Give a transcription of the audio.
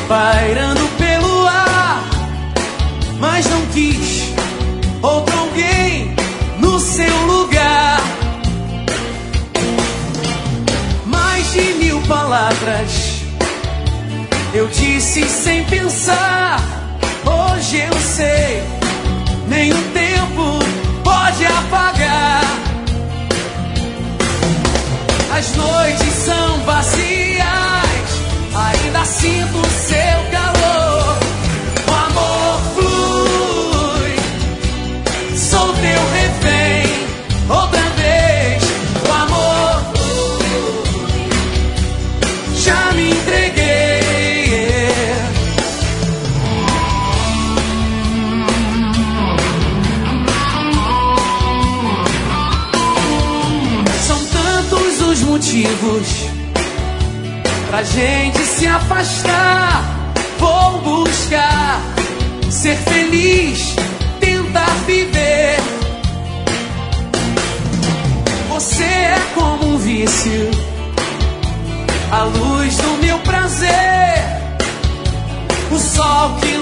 pairando pelo ar, mas não quis outro alguém no seu lugar. Mais de 1000 palavras eu disse sem pensar. Hoje eu sei, nenhum tempo pode apagar. As noites são vazias, ainda sinto o seu calor. O amor flui, sou teu refém. Outra vez, o amor flui, já me entreguei. São tantos os motivos pra gente se afastar. Vou buscar ser feliz, tentar viver. Você é como um vício, a luz do meu prazer, o sol que